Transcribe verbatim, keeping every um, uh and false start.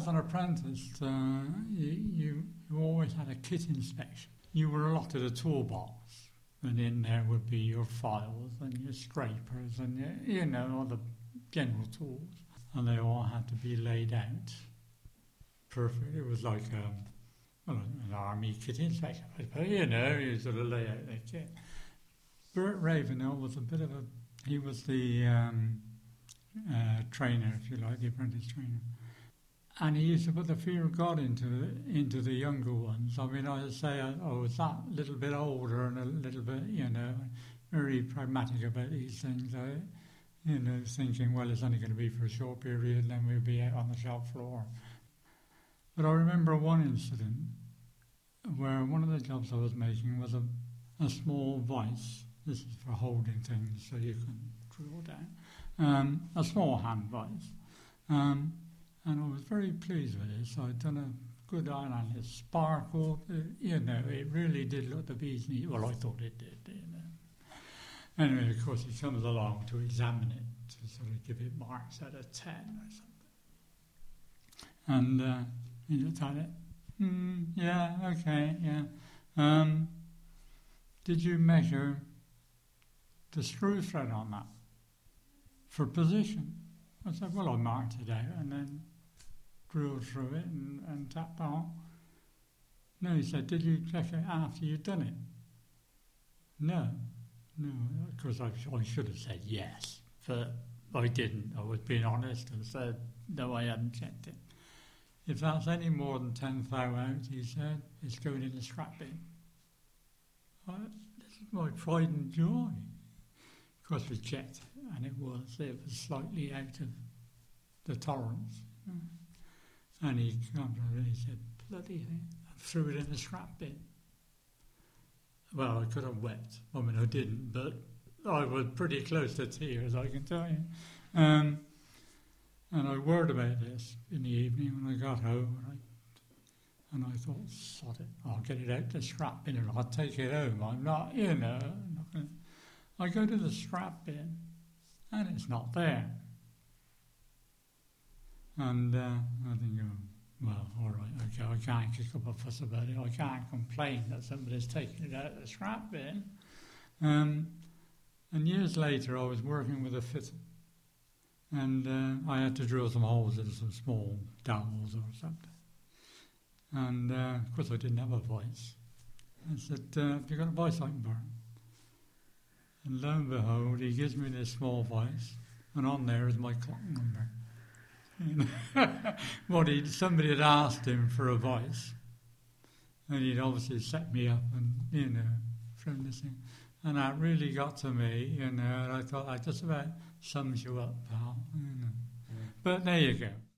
as an apprentice, uh, you, you, you always had a kit inspection. You were allotted a toolbox, and in there would be your files and your scrapers and, your, you know, all the general tools. And they all had to be laid out perfect. It was like um, well, an army kit inspection, but you know, you sort of lay out their kit. Bert Ravenhill was a bit of a, he was the um, uh, trainer, if you like, the apprentice trainer. And he used to put the fear of God into into the younger ones. I mean, I would say I, I was that little bit older and a little bit, you know, very pragmatic about these things. I, you know, thinking, well, it's only going to be for a short period and then we'll be out on the shop floor. But I remember one incident where one of the jobs I was making was a, a small vice. This is for holding things so you can drill down. Um, a small hand vice. Um, and I was very pleased with this. I'd done a good iron on it. Sparkled, uh, you know, it really did look the bee's knees. Well, I thought it did, you know. Anyway, of course, he comes along to examine it, to sort of give it marks out of ten or something. And uh, he looked at it. Mm, yeah, okay, yeah. Um, did you measure the screw thread on that for position? I said, well, I marked it out and then drilled through it and, and tapped on. No, he said, did you check it after you'd done it? No. No, of course I, I should have said yes, but I didn't. I was being honest and said, no, I hadn't checked it. If that's any more than ten thou out, he said, it's going in the scrap bin. I, this is my pride and joy. Of course we checked it, and it was. It was slightly out of the tolerance. And he came and he said, bloody thing, I threw it in the scrap bin. Well, I could have wept. I mean, I didn't, but I was pretty close to tears, I can tell you. Um, and I worried about this in the evening when I got home, and I, and I thought, sod it, I'll get it out the scrap bin and I'll take it home. I'm not, you know, I'm not gonna. I go to the scrap bin, and it's not there. And uh, I think, oh, well, all right, okay, I can't kick up a fuss about it. I can't complain that somebody's taken it out of the scrap bin. Um, and years later, I was working with a fitter, and uh, I had to drill some holes in some small dowels or something. And, uh, of course, I didn't have a vice. I said, uh, have you got a vice I can borrow? And lo and behold, he gives me this small vice, and on there is my clock number. What he somebody had asked him for a vice, and he'd obviously set me up, and you know, from this thing, and that really got to me, you know. And I thought that just about sums you up, pal. You know. Yeah. But there you go.